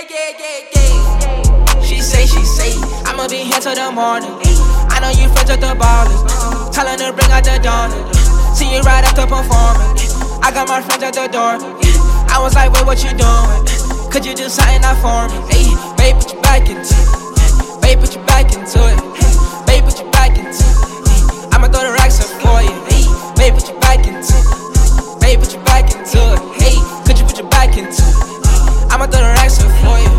She say, I'ma be here till the morning. I know you friends with the ballers, telling her bring out the donuts. See you right after performing. I got my friends at the door. I was like, wait, what you doing? Could you do something out for me? Hey, babe, put your back into it. Babe, put your back into it. Babe, put your back into it. I'ma throw the racks up for you. Hey, babe, put your back into it. Babe, put your back into it. Hey, could you put your back into it? I'ma throw the racks up for you.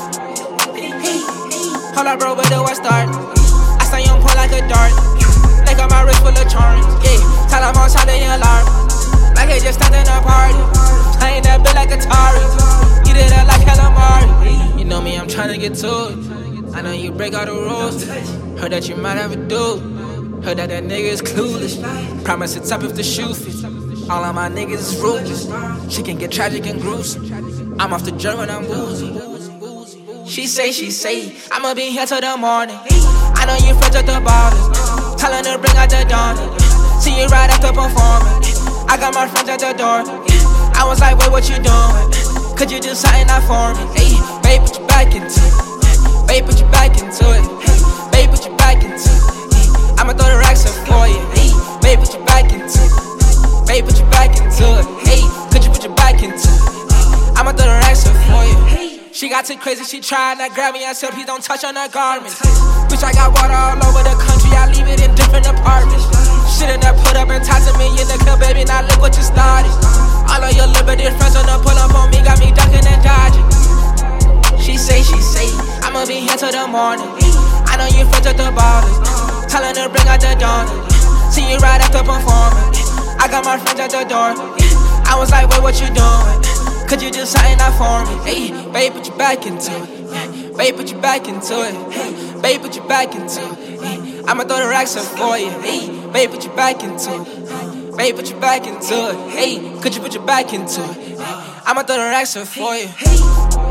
Hold up, bro, where do I start? I stay on point like a dart. They got my wrist full of charms. Yeah, tell them all shot the alarm. Like they just started a party. I ain't that big like Atari. Eat it up like calamari. You know me, I'm tryna get to it. I know you break all the rules. Heard that you might have a dude. Heard that nigga is clueless. Promise it's up if the shoe fits. All of my niggas is ruthless. She can get tragic and gruesome. I'm off the German, I'm woozy. She say, I'ma be here till the morning. I know you friends with the ballers, telling her bring out the donuts. See you right after performing. I got my friends at the door. I was like, wait, what you doing? Could you do something out for me? Hey, babe, put your back into it. Babe, put your back into it. Babe, put your back into it. I'ma throw the racks up for you. Hey, babe, put your back into it. Babe, put your back into it. Hey, could you put your back into it? I'ma throw the racks up for you. She got too crazy, she tried to grab me. I said, please don't touch on her garments. Bitch, I got water all over the country, I leave it in different apartments. Shit in there put up and ties to me in the club, baby, now look what you started. All of your liberty friends on the pull up on me, got me ducking and dodging. She say, I'ma be here till the morning. I know you friends with the ballers, telling her bring out the donuts. See you right after performing. I got my friends at the door. I was like, wait, what you doing? Could you do something out for me? Hey, babe, put your back into it. Babe, put your back into it. Babe, put your back into it. I'ma throw the racks up for you. Hey, babe, put your back into it. Babe, put your back into it. Hey, could you put your back into it? I'ma throw the racks up for you.